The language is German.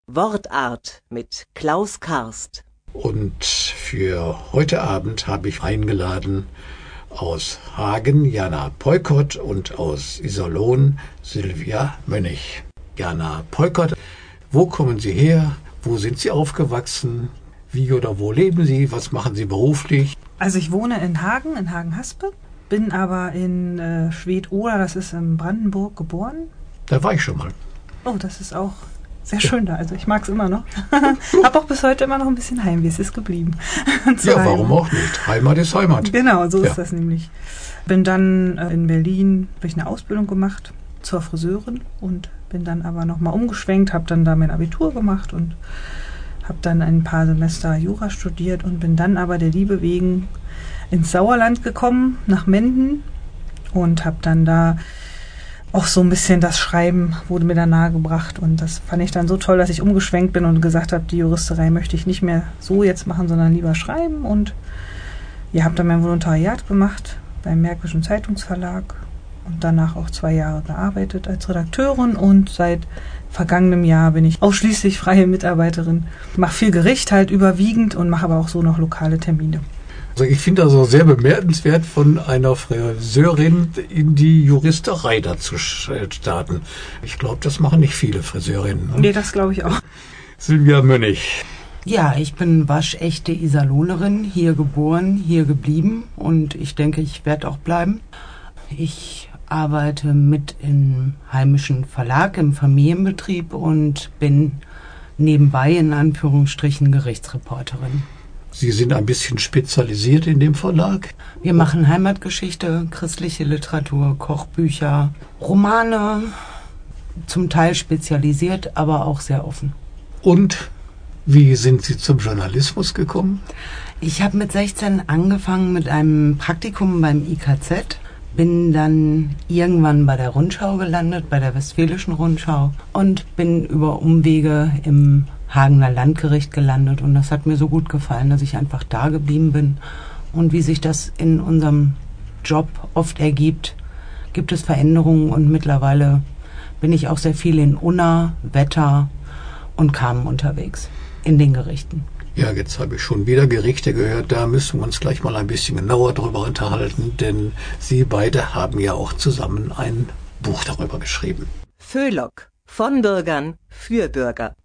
Wortart mit Klaus Karst. Und für heute Abend habe ich eingeladen aus Hagen Jana Peukert und aus Iserlohn Sylvia Mönnig. Jana Peukert, wo kommen Sie her? Wo sind Sie aufgewachsen? Wie oder wo leben Sie? Was machen Sie beruflich? Also ich wohne in Hagen-Haspe, bin aber in Schwedt-Oder, das ist in Brandenburg, geboren. Da war ich schon mal. Oh, das ist auch sehr schön da. Also ich mag es immer noch. Hab auch bis heute immer noch ein bisschen Heimweh. Es ist geblieben. Ja, warum auch nicht? Heimat ist Heimat. Genau, so ist das nämlich. Bin dann in Berlin, habe ich eine Ausbildung gemacht zur Friseurin und bin dann aber nochmal umgeschwenkt, habe dann da mein Abitur gemacht und habe dann ein paar Semester Jura studiert und bin dann aber der Liebe wegen ins Sauerland gekommen, nach Menden, und habe dann da auch so ein bisschen das Schreiben wurde mir da nahegebracht, und das fand ich dann so toll, dass ich umgeschwenkt bin und gesagt habe, die Juristerei möchte ich nicht mehr so jetzt machen, sondern lieber schreiben. Und ja, habe dann mein Volontariat gemacht beim Märkischen Zeitungsverlag und danach auch 2 Jahre gearbeitet als Redakteurin, und seit vergangenem Jahr bin ich ausschließlich freie Mitarbeiterin. Mache viel Gericht halt überwiegend und mache aber auch so noch lokale Termine. Also ich finde das auch sehr bemerkenswert, von einer Friseurin in die Juristerei dazu starten. Ich glaube, das machen nicht viele Friseurinnen. Ne? Nee, das glaube ich auch. Sylvia Mönnig. Ja, ich bin waschechte Iserlohnerin, hier geboren, hier geblieben, und ich denke, ich werde auch bleiben. Ich arbeite mit im heimischen Verlag, im Familienbetrieb, und bin nebenbei in Anführungsstrichen Gerichtsreporterin. Sie sind ein bisschen spezialisiert in dem Verlag. Wir machen Heimatgeschichte, christliche Literatur, Kochbücher, Romane, zum Teil spezialisiert, aber auch sehr offen. Und wie sind Sie zum Journalismus gekommen? Ich habe mit 16 angefangen mit einem Praktikum beim IKZ, bin dann irgendwann bei der Rundschau gelandet, bei der Westfälischen Rundschau, und bin über Umwege im Hagener Landgericht gelandet, und das hat mir so gut gefallen, dass ich einfach da geblieben bin. Und wie sich das in unserem Job oft ergibt, gibt es Veränderungen, und mittlerweile bin ich auch sehr viel in Unna, Wetter und Kamen unterwegs in den Gerichten. Ja, jetzt habe ich schon wieder Gerichte gehört, da müssen wir uns gleich mal ein bisschen genauer drüber unterhalten, denn Sie beide haben ja auch zusammen ein Buch darüber geschrieben. Föhlock, von Bürgern für Bürger.